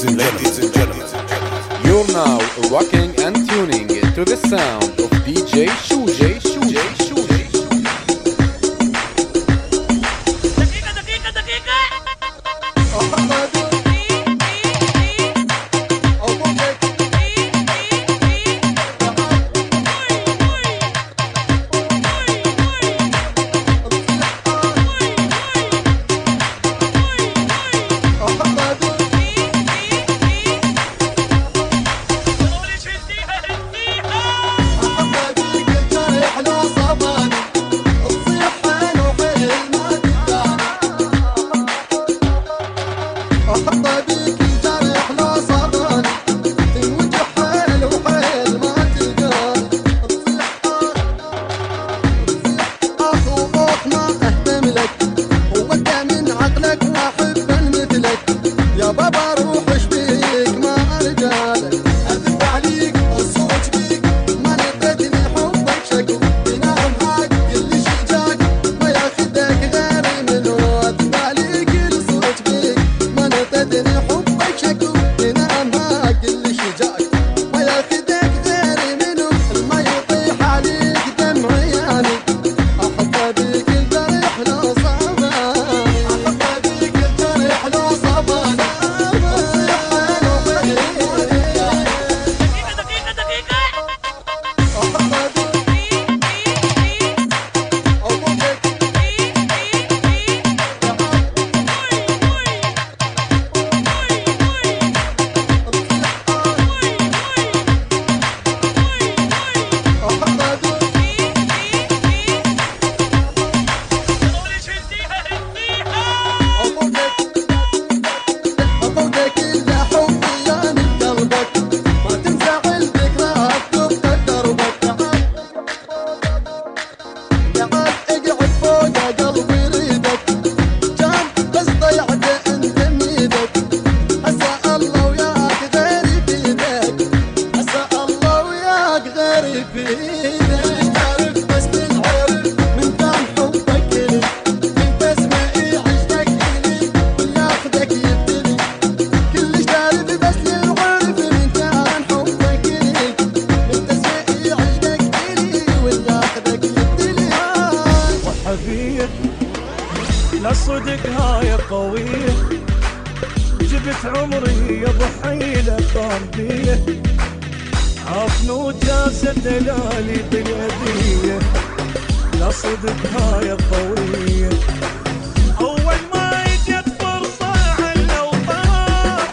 and gentlemen, you're now rocking and tuning to the sound of DJ Shuji. لا صدق هاي قوية، جبت عمري يا ضحيلة طامبية، عفنوت جاسة دلالي باليدية. لا صدق هاي قوية، أول ما اجت فرصة علو طار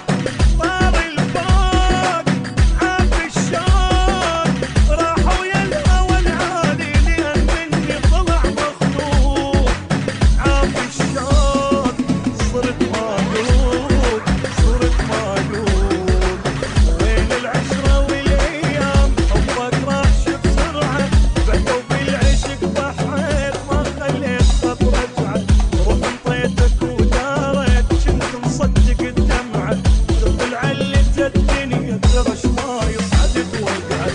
الفوق عاف الشوق، راحوا يا الهوى العالي لأن مني طلع مخلوق. عاف الشوق صرت مالوك وين العشرة والأيام حبك راحش بسرعة، بعدوا بالعشق بحرت ما خليت خط رجعة. روح انطيتك ودارت كنت مصدق الدمعة، تطلع اللي الدنيا ترش ما يصعد توقعت.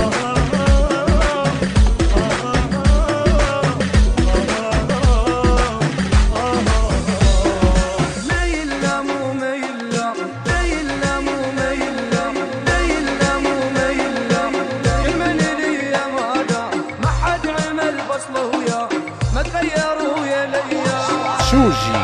Shuji.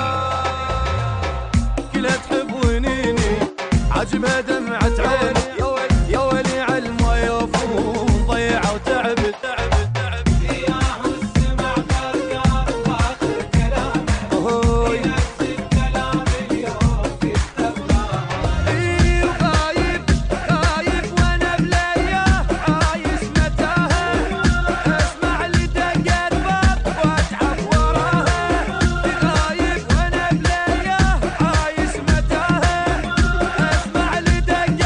كلها تحب ونيني عجبها دمعة عيني، يا ويلي عالماي وفوم ضيعة وتعبت. ياهو السمع قرقر واخر كلامه، نفس الكلام اليوم في السماء. خايف وانا بلياه عايش متاهه، اسمع لي دقات باب واتعب وراها. خايف وانا بلياه عايش متاهه، اسمع لي دقات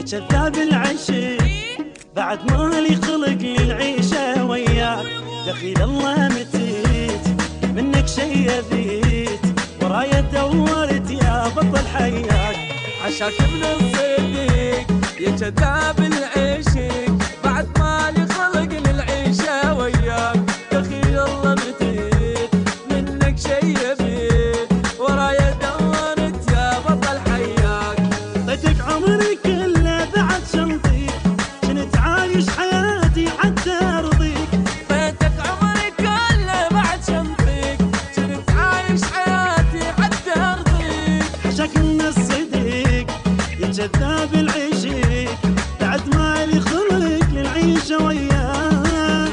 كذاب العشق بعد ما لي خلق للعيشة وياك. دخيل الله متيت منك شي يبيت ورايا دورت يا بطل حياك. عشاك من الصديق يا كذاب العشق بعد ما لي خلق للعيشة وياك. دخيل الله متيت منك شي يبيت ورايا دورت يا بطل حياك. ضيتك عمري كله بعد شنطيك كنت عايش حياتي حتى ارضيك. ضيتك عمري كله بعد شنطيك كنت عايش حياتي حتى ارضيك. حشاك من الصديق يا كذاب العشق بعد ما لي خلق للعيشة وياك.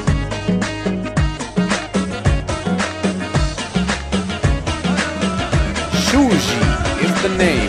Shuji is the name.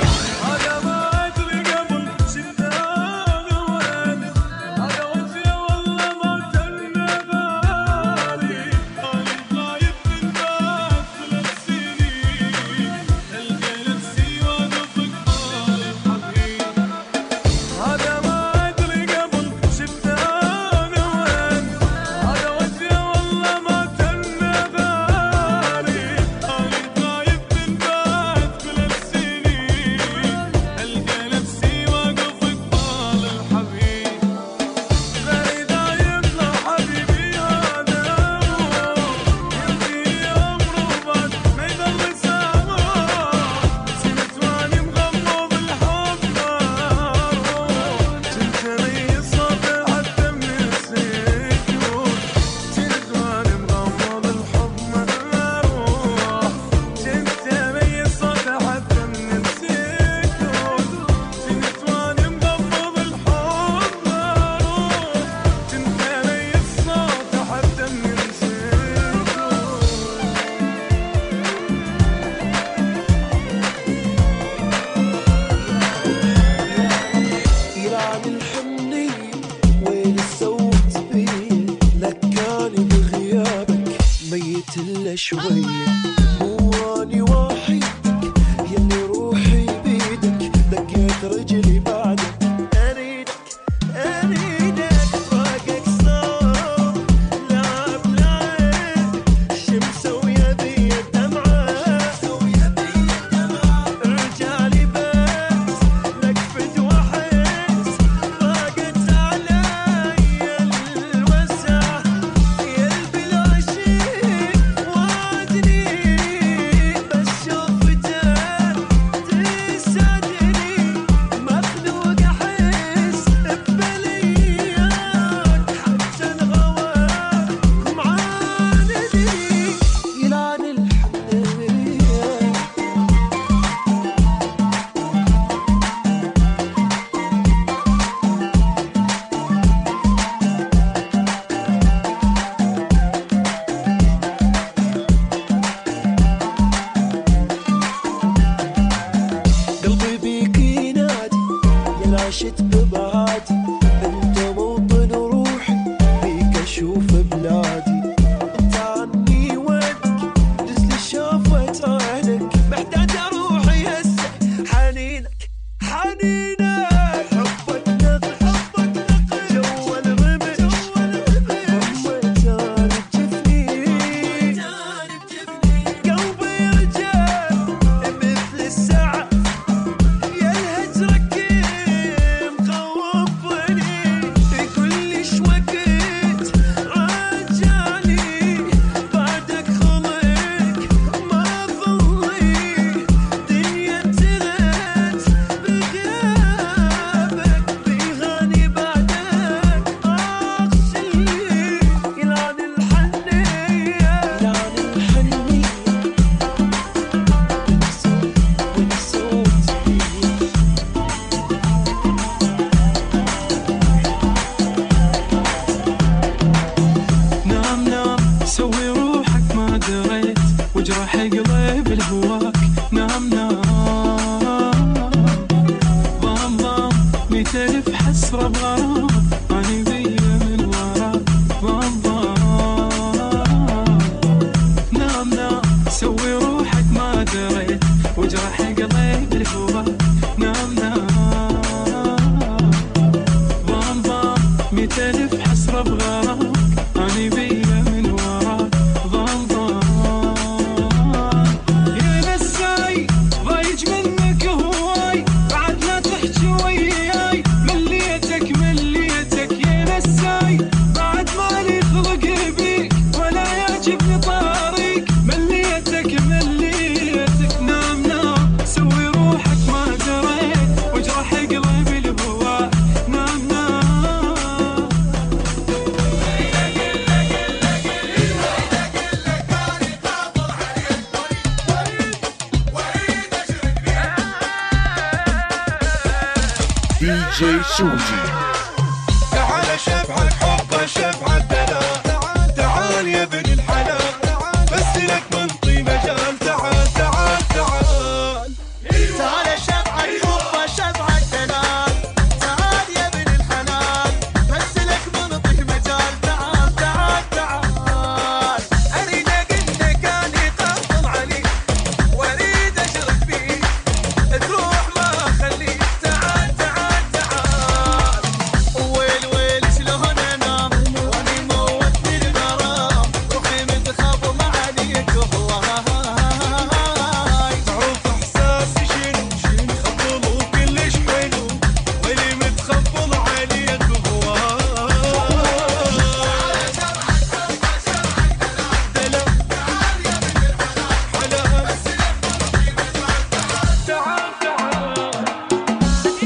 شوية مواني وحيدك يلي روحي بيدك دقيت رجلي بعدك أريدك فراقك صار لعب شمسة ويبي الدمعة ارجع لي بس نكفد وحس ضاقت علي الوسع يلبي العشيق بس شوفتك تسعدني مخلوق احس ببليات حتى الغواك معاندني يلعن الحنية. قلبي بيك ينادي يناشد ببعادي انت موطن روحي بيك اشوف بلادي. انت عني ودك جسلي شافت عينك محتاج روحي هسه حنينك حبك نقل جو الرمش هم تاني بجفني قلبي يرجع مثل الساعة يا الهجرة كيف مخوفني كلش وقت راجعني بعدك خلق ما ظلي دنيا انتهت بغيابك بيغاني بعدك اغسلي يلعن الحنية نام سوي روحك ما دريت وجرح قلب الهواك. نام ضام ميت ألف حسرة بغرام أنا بيا من وراك. نام سوي روحك ما دريت وجرح قلب الهواك. نام دي جي شوجي. تعال شفعك حبه شفعك دلال، تعال يا ابن الحلال بس لك منطي مجال، تعال تعال تعال. تعال شفعك حبه شفعك دلال، تعال يا ابن الحلال بس لك منطي مجال، تعال تعال تعال. اريد اقلك اني قاطن عليك واريد اشرك فيك، تروح ما اخليك، تعال تعال تعال. ويل ويل شلون انام واني موتني الغرام، روحي متخاف عليك هواي. تعرف احساسي شنو شنو خبل وكلش حلو، واللي متخبل عليك هواي. دلال تعال يا ابن الحلال تعال تعال.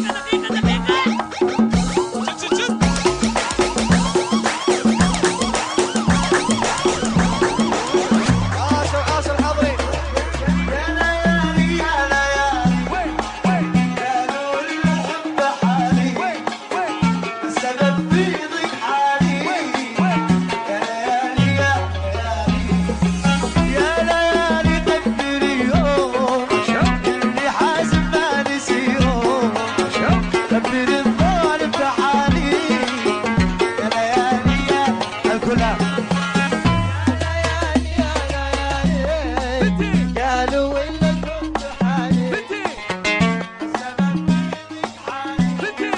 عاشر حاضرين. يا ليالي يا ليالي قالوا لي الحب حالي، السبب في ضيق حالي. يا ليالي يا ليالي يا ليالي قدري يوم اللي حاسب ما نسي يوم، خبر الظالم بحالي. يا ليالي يا الكلام قالوا إلا الحب حالي، السبب في ضيق حالي.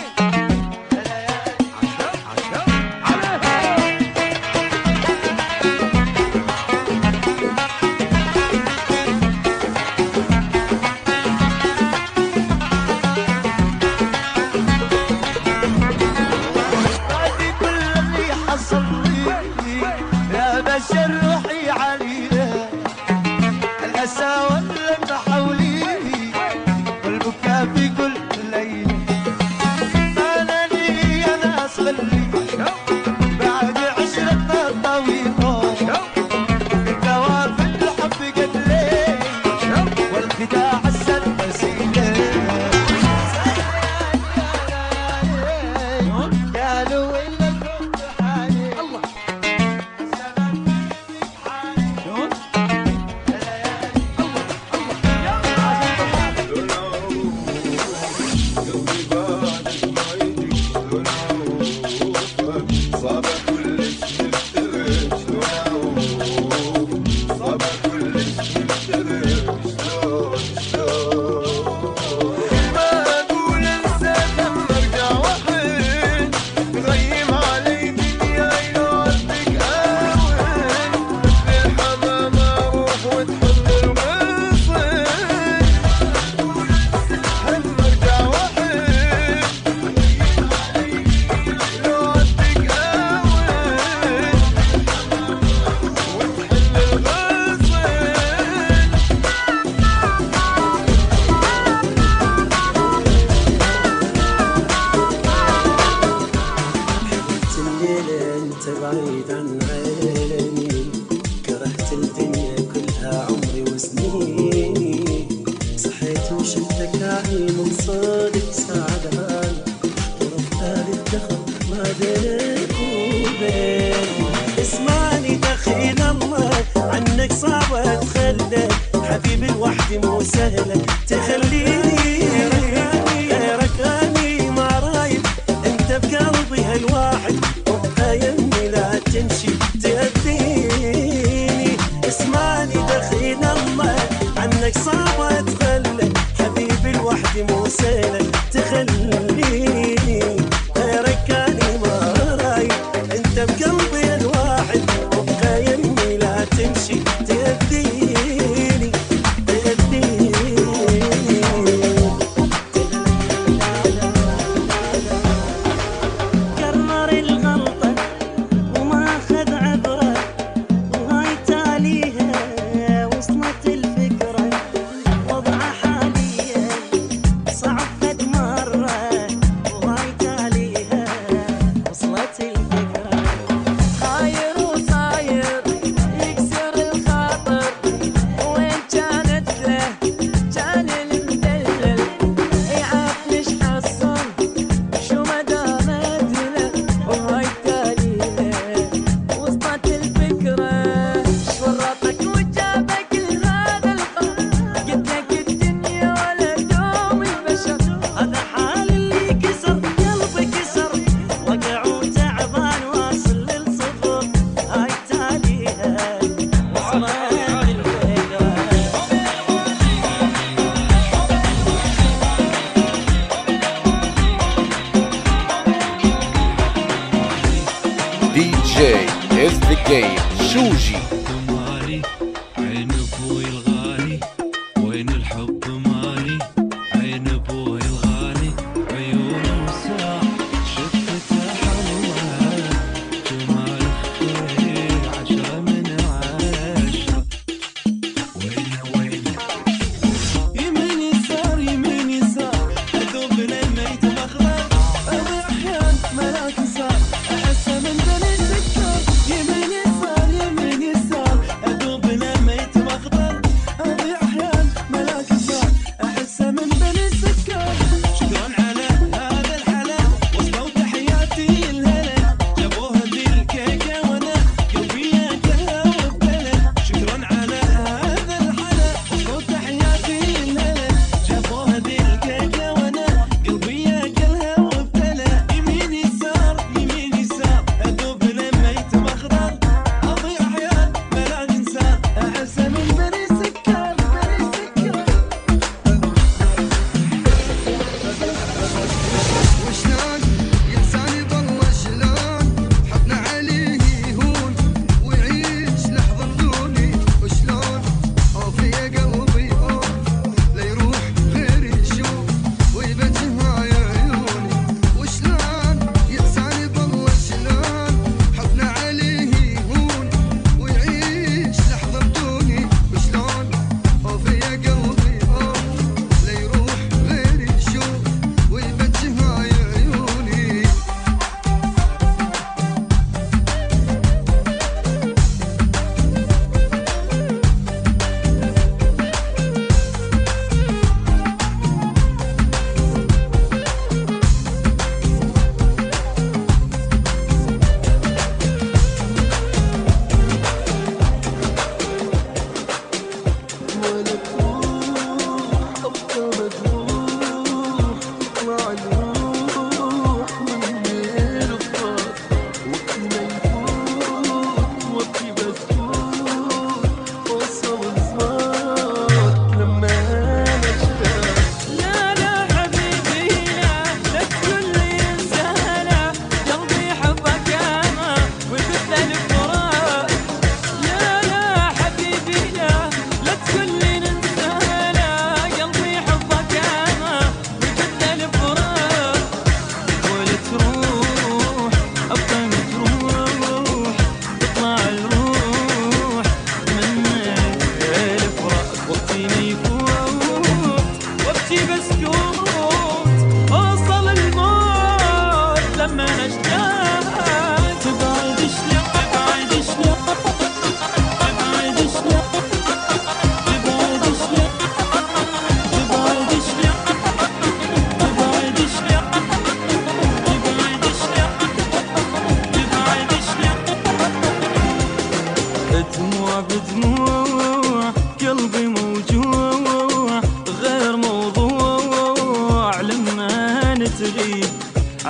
بعد كل اللي حصل لي يا بشر روحي عليه، الأسى واللم حولي والبكاء في كل ليلة. أنا لي يا ناس غلي بعد عشرة طويلة، الدواء في الحب قتلي والخداع السد وسيلة. قالوا إلا الحب حالي، السبب في ضيق حالي. ما اقول انساك اما ارجع وحيد، تغيم علي دنياي لو عندك اهون، مثل الحمام اروح وتحل المصير. اما ارجع وحيد لو عندك اهون، وتحل المصير. الليلة انت بعيد عن عيني، كرهت الدنيا كلها عمري وسنيني، صحيت وشفتك عين وصادق سعدان، طرف ثالث دخل ما بينك وبيني. اسمعني دخيل الله عنك صعب اتخلى، حبيبي لوحدي مو سهلة تخليني، غيرك اني ما رايد انت بقلبي هالواحد، وابقى يمي لا تمشي تأذيني. اسمعني دخيل الله عنك صعب اتخلى، حبيبي لوحدي مو سهلة تخليني، غيرك اني ما رايد انت بقلبي الواحد، وابقى يمي لا تمشي تأذيني تأذيني. كرر الغلطة وما أخذ عبرة، وهاي تاليها وصلت الفكرة، وضع حاليا صعب قد مرة،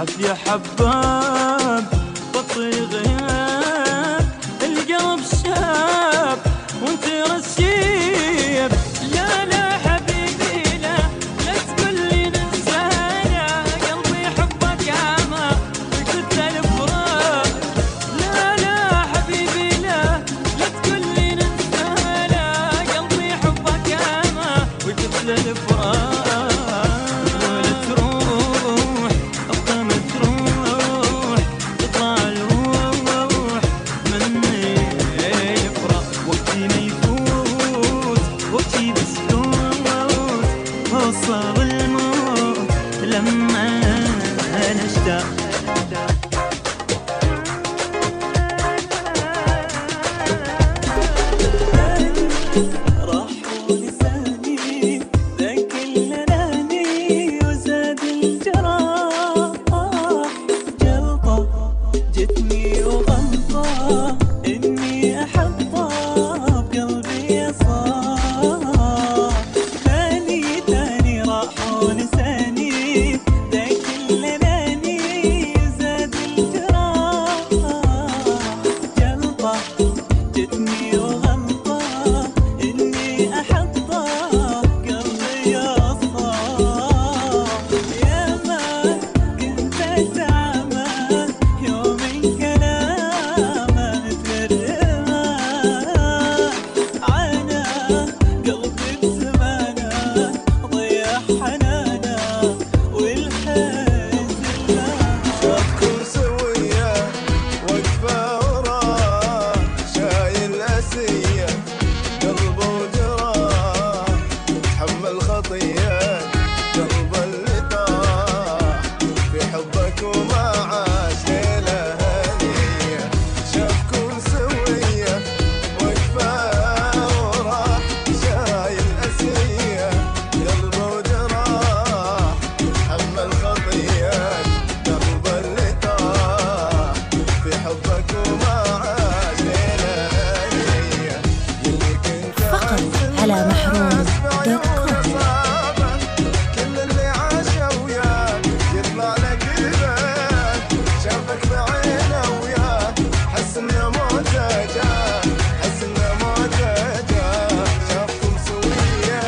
عافية حباب بطل غياب القلب شاب وانت رشيب. لا لا حبيبي لا لا تقول لي ننسى انا قلبي حبك عامى وكنت الفراق. لا لا حبيبي لا لا تقول لي ننسى انا قلبي حبك عامى وكنت الفراق. وصل الموت لما نشتاق. راح لساني ذاك الليالي وزاد الجراح. جلطة جتني وغلطة إني أحطها بقلبي صار. لساني ذاك الليالي زاد الجراح. جلطة جتني وغلطة إني أحطها بقلبي أصفى. يا ما كنت أتعامى يوم كلامه مترمى. عانى قلبي بزمانه ضيع حنانه والحزن شافكم سوية وقفة وراه شايل أسية قلبه وجراح تحمل خطية قلب اللي طاح في حبك وما عاش ليلة هنية. شافكم سوية وقفة وراه شايل أسية قلبه وجراح تحمل خطية قلب اللي طاح في حبك وما عاش ليلة هنية. يلي كنت فقط على محروم دوت كوم. كل اللي عاش وياك يطلع لك البال. شافك بعينه وياه حس انه موته جاه حس انه موته جاه. شافكم سوية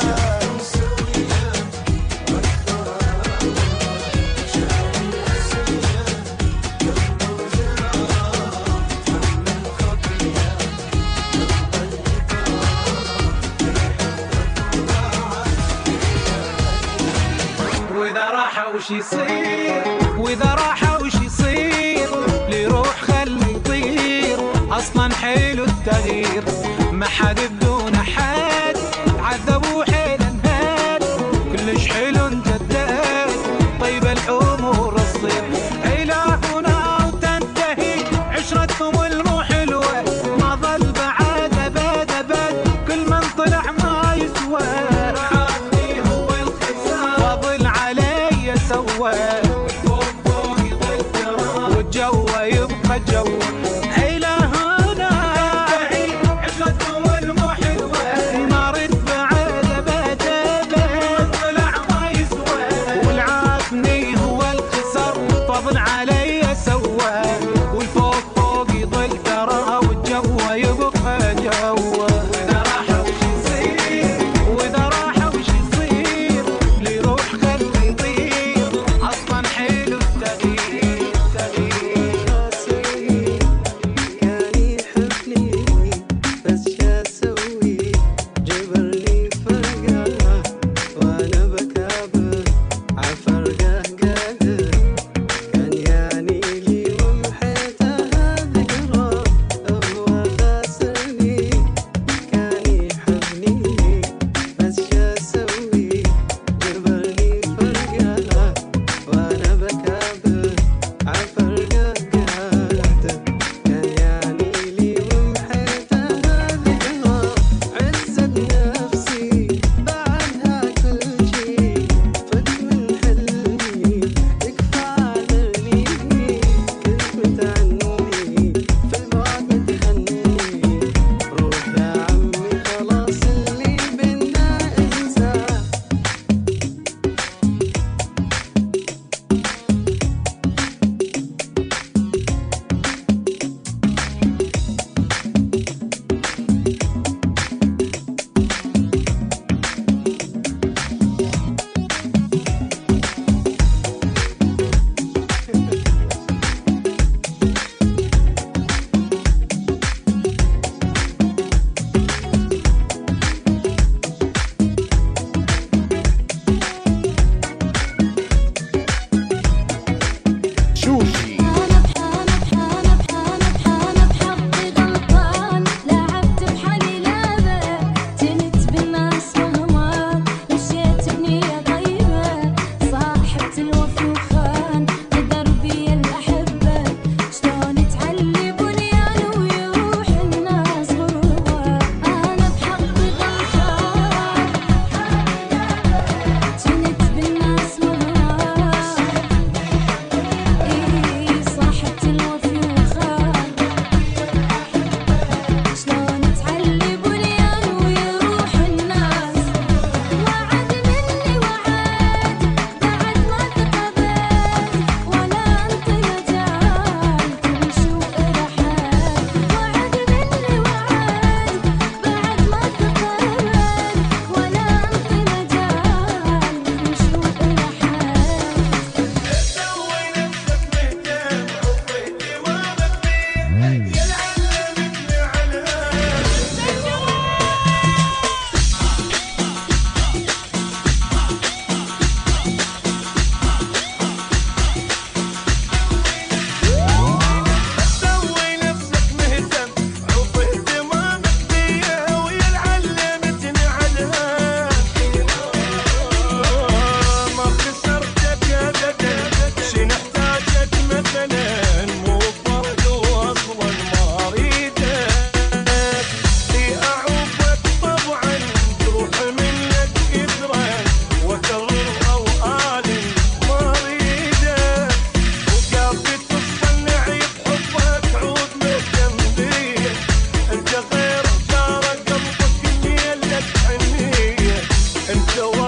واذا راح وش يصير واذا راح وش يصير اللي يروح خلي يطير. اصلا حلو التغيير ما حد بدون حد عذبوا حيل انهاد كلش حلو انجداد. طيب الامور تصير الهنا وتنتهي عشرتكم المحلوه. ما ظل بعد ابد ابد كل من طلع ما يسوى. عادي هو الخسار فاضل علي سوى. فوق يضل تراب والجو يبقى جو. إلهنا تنتهي عشرتكم المحلوة. ما رد بعد ابد ابد طلع ما يسوى.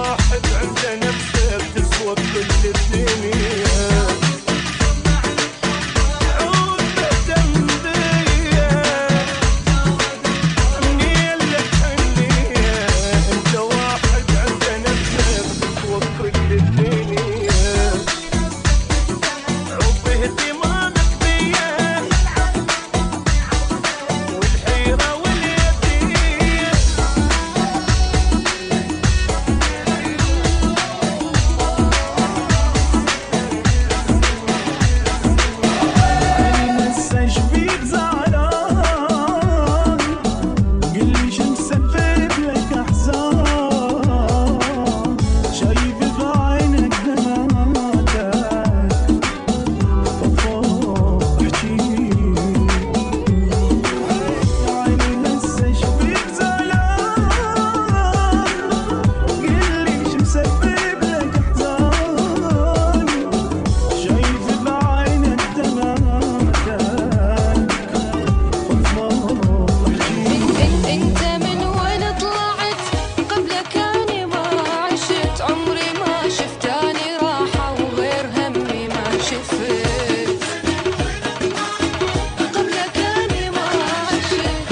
واحد عنده نفسه بتسوى كل الدنيا. عود مهتم بيا مني لك حنية، انت واحد عنده نفسه بتسوى كل الدنيا. عود باهتمامك بيا والحيرة واليدية. نساش فيك زعلان، قلي شو مسبب لك احزان، شايف بعينك دمعتك فضفاض احجيلي. عيني نساش فيك زعلان، قلي شو مسبب لك احزان، شايف بعينك دمعتك فضفاض احجيلي. انت من وين طلعت؟ قبلك اني ما عشت، عمري ما شفتاني راحة وغير همي ما شفت. قبلك اني ما عشت،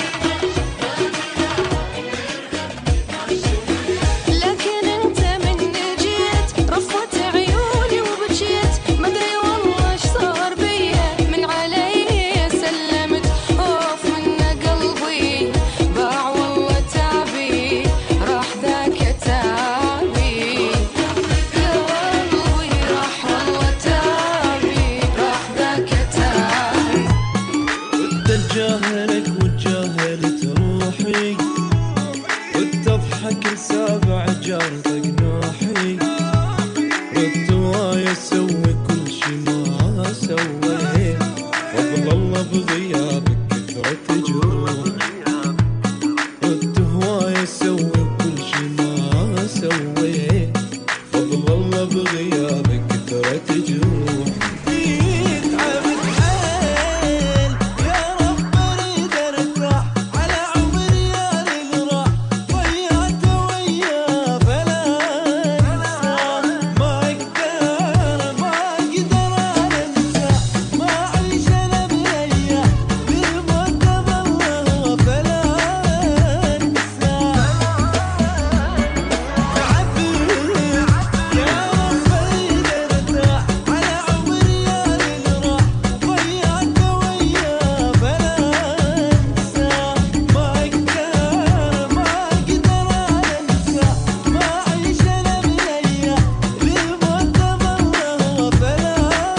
لكن انت من جيت رفعت عيوني وبجيت، مدري والله ايش صار بيا، من علي سلمت خوف من قلبي، باع والله تعبي راح ذاك تعبي، يا قلبي راح والله تعبي راح ذاك تعبي. كنت اتجاهلك وتجاهلت روحي، كنت اضحك لسابع جارتك نوحي، كنت وايا اسوي كل شي ما سويت، فضل الله بغيابك كثرة جروح، كنت هوايا اسوي كل شي ما سويت، فضل الله بغيابك كثرة جروح. تعبت حيل يا رب اريد ارتاح، على عمري يا اللي راح ضيعته وياه فلا انساه، ما اقدر انساه، ما اعيش انا باياه، بالموت ضله فلا انساه. تعبت يا رب اريد ارتاح، على عمري يا اللي راح ضيعته وياه فلا انساه، ما اقدر انساه، ما اعيش انا باياه، بالموت ضله فلا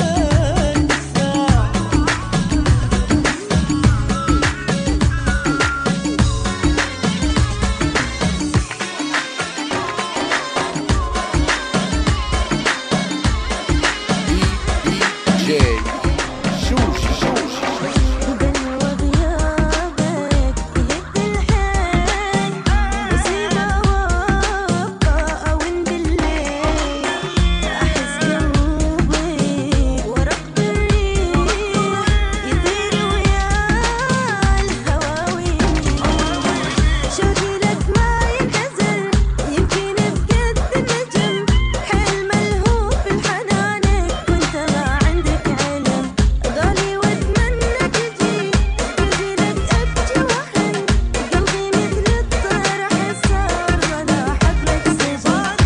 DJ شوشي. بدل وغيابك يهد الحيل، مصيبة وابقى أون بالليل، أحس قلبي ورق الريح يطير ويا الهواوي، شوقي لك ما ينحزر، يمكن بقد النجم، حيل ملهوف بحنانك وانت ما عندك علم، ضالي واتمنى تجي لك ابكي واحن، قلبي مثل الطرح صار ولا حبك سجن.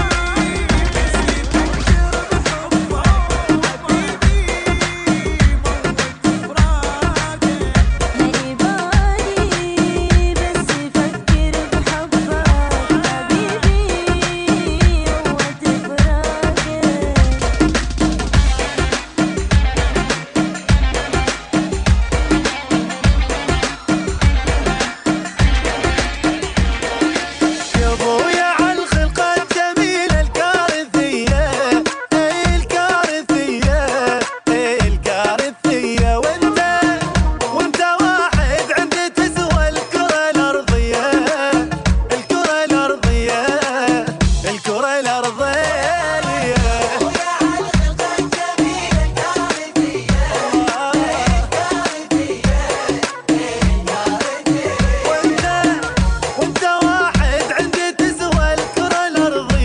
هني بالي بس يفكر بحبك حبيبي قوة فراقك. يا ابويا عالخلقة الجميلة الكارثية، الكارثية الكارثية، وانت واحد عندي تسوى الكرة الأرضية، الكرة الأرضية، الكرة الأرضية. وانت واحد عندي تسوى الكرة الأرضية.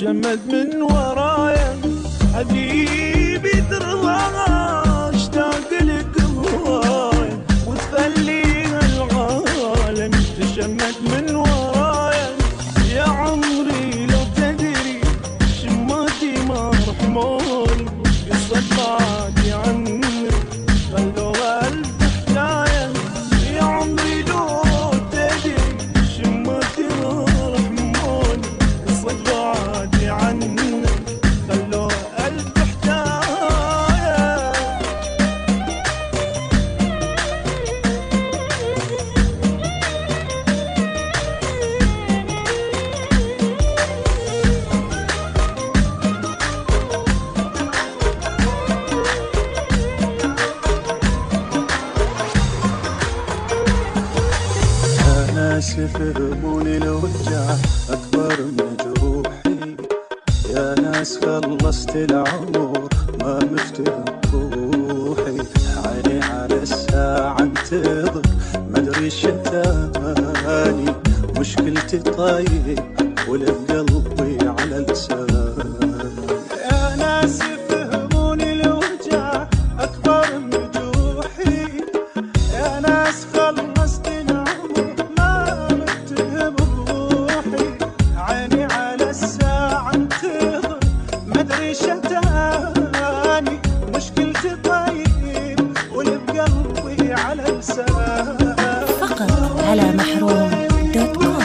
تجمد من ورايا حبيبي ترضى اشتاق لك هوايا وتخليها العالم تجمد من ورايا يا عمري لو تدري شماتي ما رحموني قصة بعدي عنك خلوها ألف حكاية يا عمري لو تدري شماتي ما رحموني قصة بعدي عنك خلوها ألف حكاية. ناس يفهموني الوجع أكبر من جروحي يا ناس خلصت العمر ما مفتهم روحي عيني على الساعة انتظر مدري شتاني مشكلتي طيب ولا بقلبي على لساني يا ناس يفهموني الوجع أكبر من جروحي يا ناس خلصت العمر ما متهم بروحي عيني على الساعة انتظر مدري شتاني مشكلتي طيب واللي بقلبي على لساني فقط على محروم.com.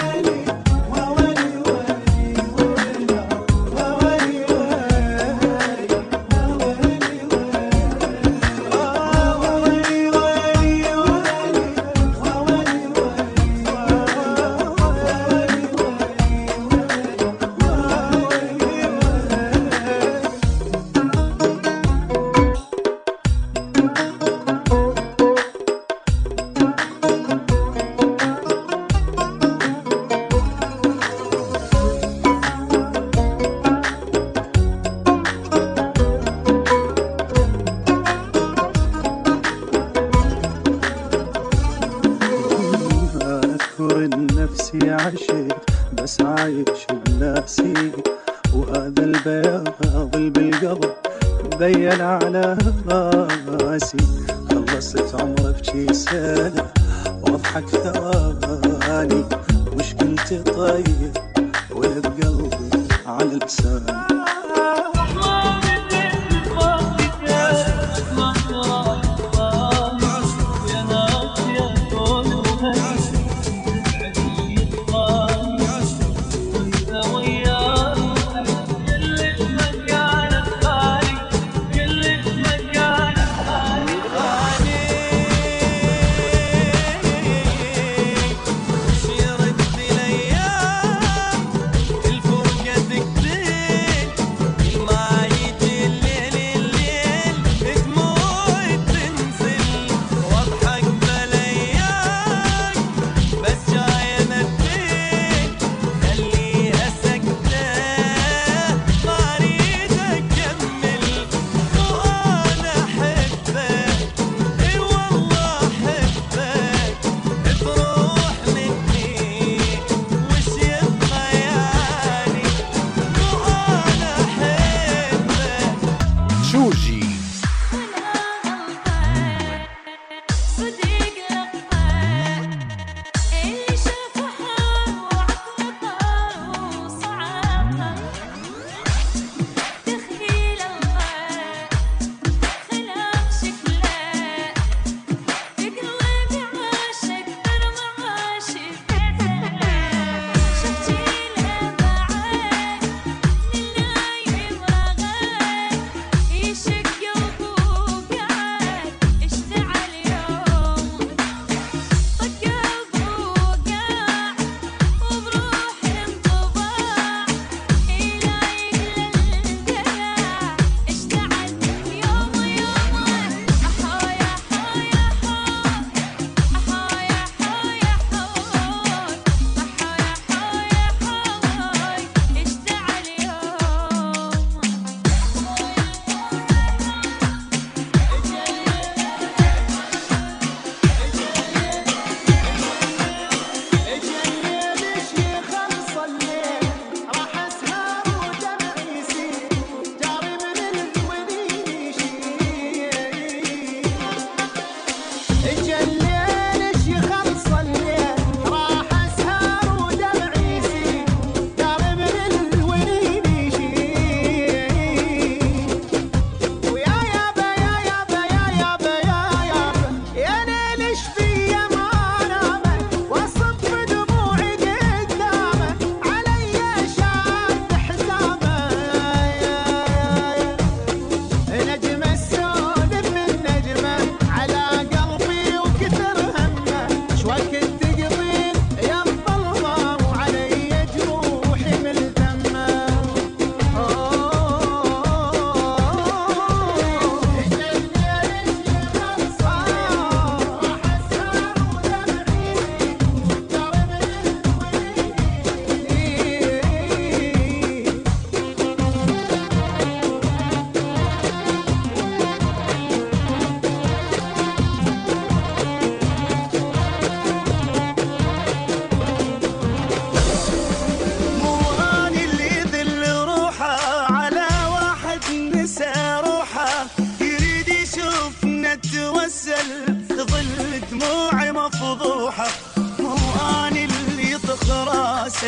نفسي عشت بس عايش بنفسي وهذا البياض اللي بالقلب بين على راسي خلصت عمري بشي سنة واضحك ثواني مشكلتي طيب واللي بقلبي على لساني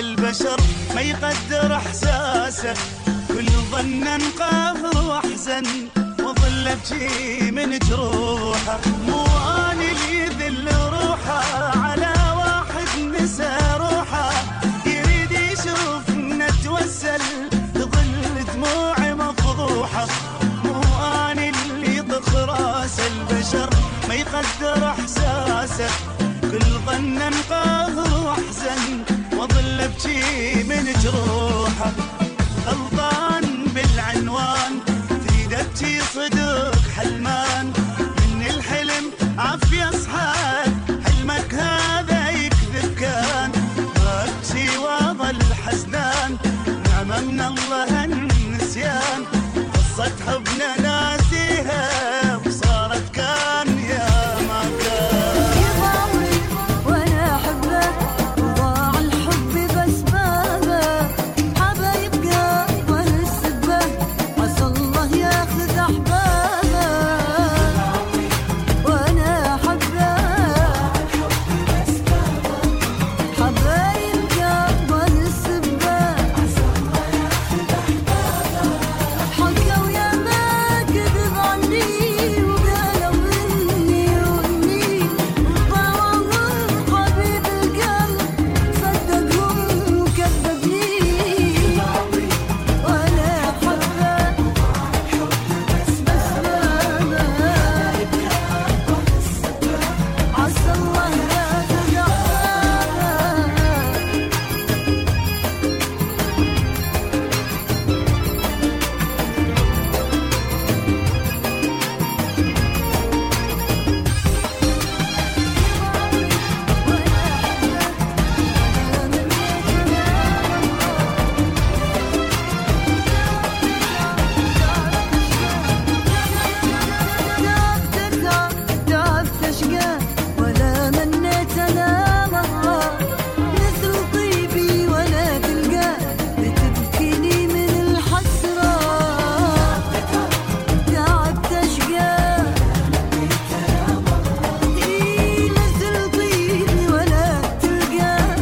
البشر ما يقدر احساسه، كل ظن قهر واحزن وظل ابكي من جروحه. مو انا اللي ذل روحه على واحد نسى روحه، يريد يشوف نتوسل تظل دموعي مفضوحه. مو انا اللي طخ راس البشر ما يقدر احساسه، كل ظن قهر واحزن وظل ابكي من جروحه. غلطان بالعنوان تريد ابكي صدق حلمان، من الحلم عافية صحاد حلمك هذا يكذب كان. ما ابكي واظل حزنان نعمة من الله النسيان، قصة حبنا ناسيها وصارت كان يا ما كان. يضاوي وانا احبه وضاع الحب باسبابه، حبايب قلب والسبه عسى الله ياخذ احبابه. وانا احبه حبايب قلب والسبه عسى الله ياخذ احبابه. حكوا يا ما كذب عني وقالوا اني واني، وطاوعهم حبيب القلب صدقهم وكذبني. وانا احبه بس بابه عسى الله ياخذ احبابه. تعبت اشقى ولا منيت انا مرة، مثل طيبي ولا تلقى بتبكيني من الحسرة. تعبت اشقى مثل طيبي ولا تلقى،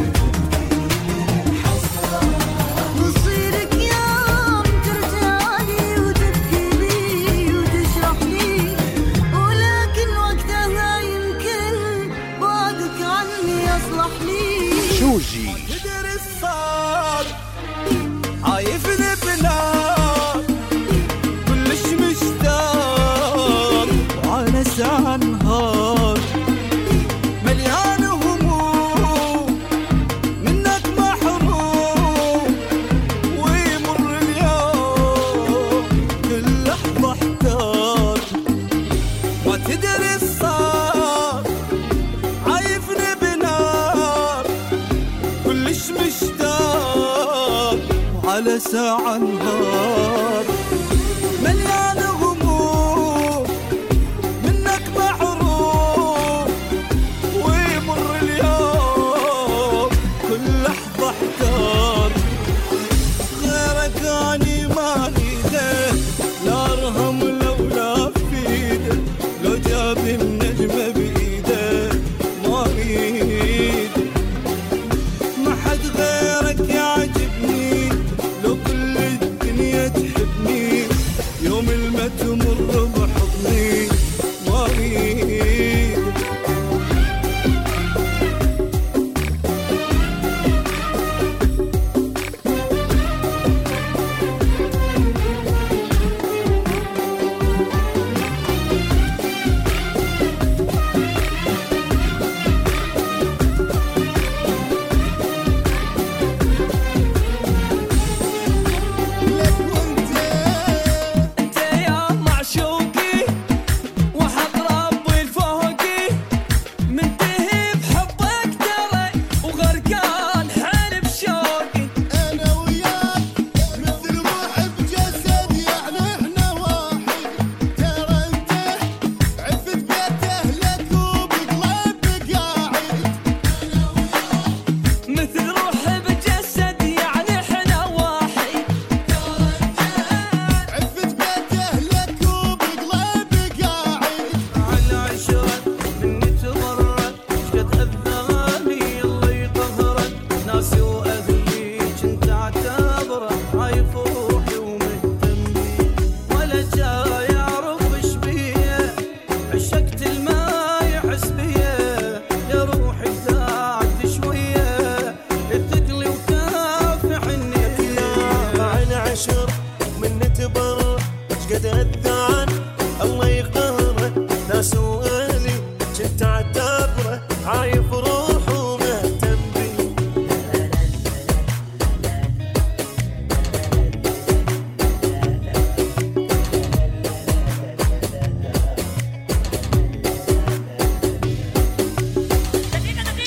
مصيرك يوم ترجعلي وتبكي لي وتشرح لي، ولكن وقتها يمكن بعدك عني يصلح لي. شوجي تدري الصار عايفني بنار كلش مشتاق، وعلى ساعة نهار مليان هموم منك محروم، ويمر اليوم كل لحظة احتار. ما تدري الصار عايفني بنار كلش مشتاق، وعلى ساعة نهار مليان هموم منك محروم، ويمر اليوم كل لحظة احتار. غيرك اني مالي ذا، لا ارهم لو لا فيده، لو جاب النجمة بايده ما اريد. ما حد غيرك يعجبني، لو كل الدنيا تحبني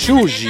شوجي.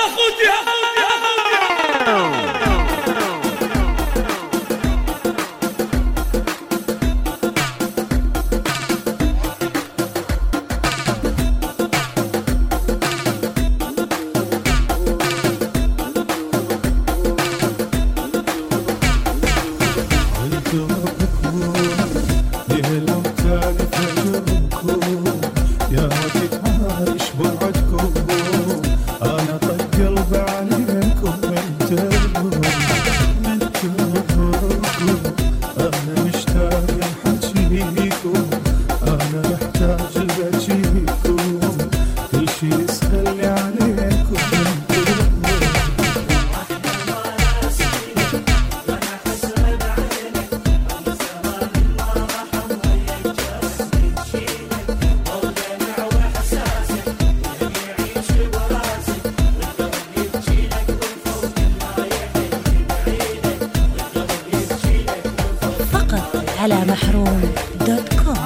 على محروم دوت كوم.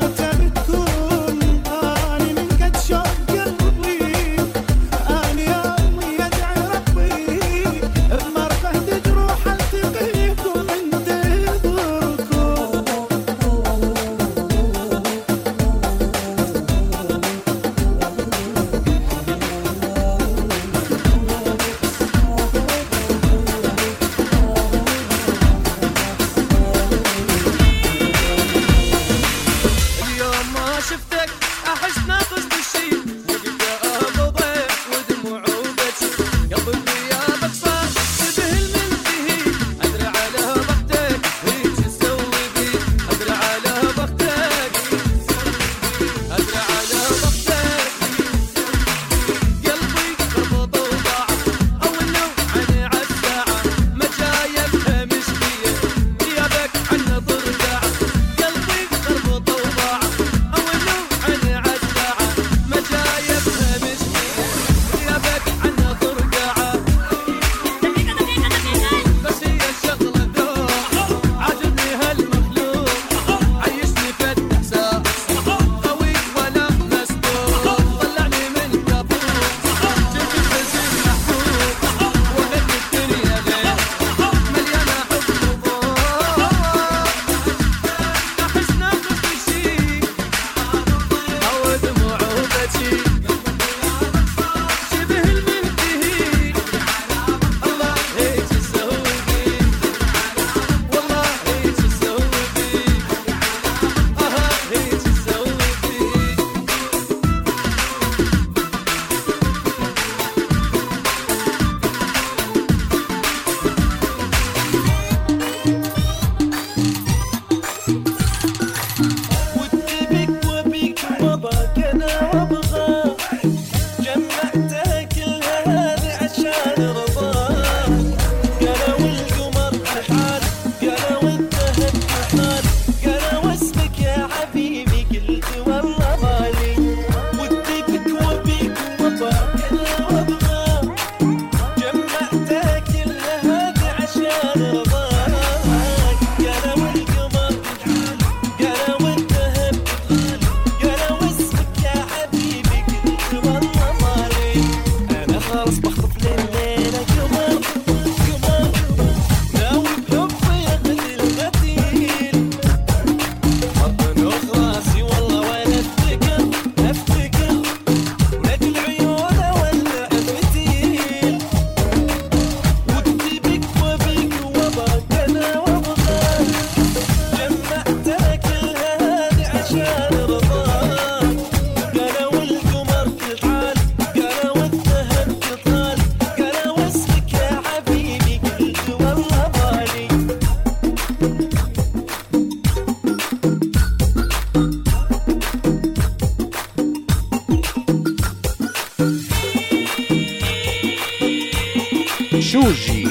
شوجي.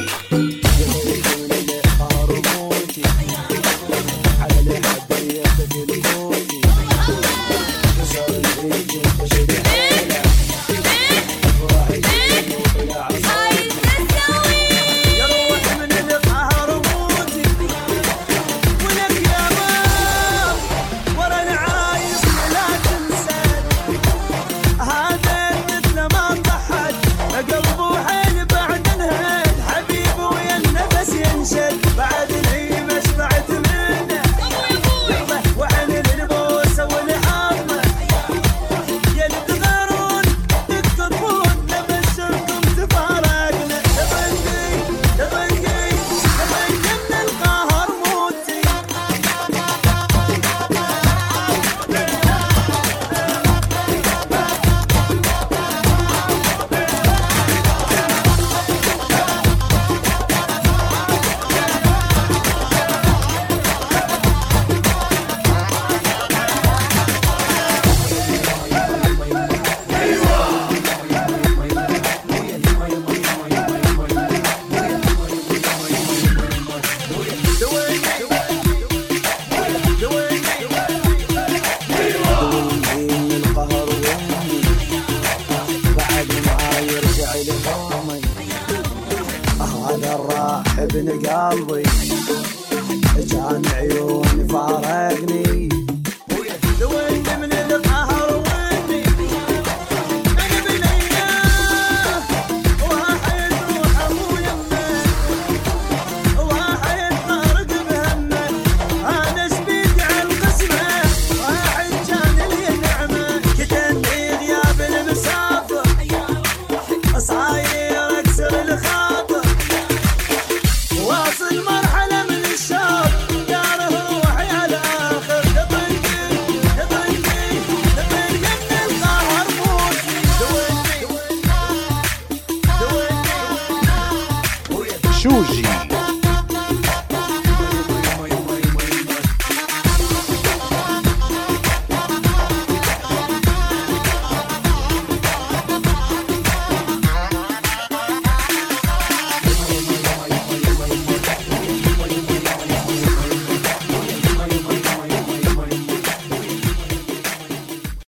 هذا مثل ما ضحك ابن قلبي كان عيوني فارقني